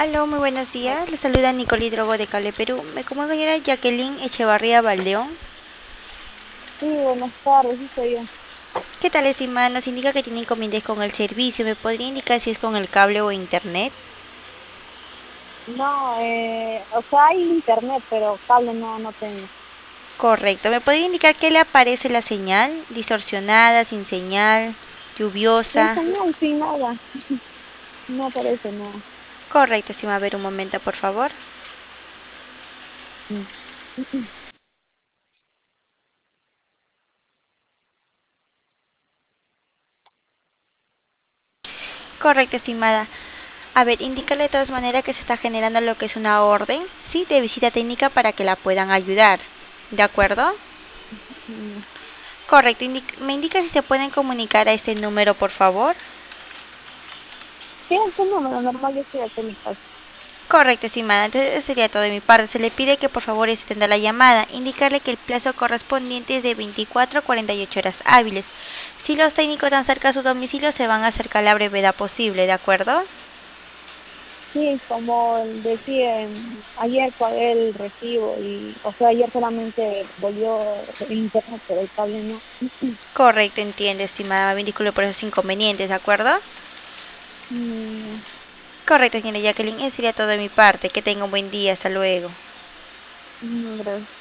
Aló, muy buenos días. Le saluda Nicole Hidrogo de Cable Perú. Me comunico a Jacqueline Echevarría Valdeón. Sí, buenas tardes, sí soy yo. ¿Qué tal, estimada? Nos indica que tiene inconvenientes con el servicio. ¿Me podría indicar si es con el cable o internet? No, o sea, hay internet, pero cable no tengo. Correcto. ¿Me podría indicar qué le aparece la señal? ¿Distorsionada, sin señal, Sin lluviosa? señal, sin nada, no aparece nada. Correcto, estimada. A ver un momento, por favor. Mm. Correcto, estimada. A ver, indícale de todas maneras que se está generando lo que es una orden, ¿sí? De visita técnica para que la puedan ayudar. ¿De acuerdo? Mm. Correcto, me indica si se pueden comunicar a este número, por favor. Sí, es un número normal, yo estoy aquí en mi casa. Correcto, estimada. Entonces eso sería todo de mi parte. Se le pide que por favor extienda la llamada. Indicarle que el plazo correspondiente es de 24 a 48 horas hábiles. Si los técnicos están cerca a su domicilio, se van a acercar a la brevedad posible, ¿de acuerdo? Sí, como decía, ayer pagué el recibo y, o sea, ayer solamente volvió el internet, pero el cable no. Correcto, entiende, estimada. Me disculpe por esos inconvenientes, ¿de acuerdo? Mm. Correcto, señora Jacqueline. Eso sería todo de mi parte. Que tenga un buen día. Hasta luego. No, gracias.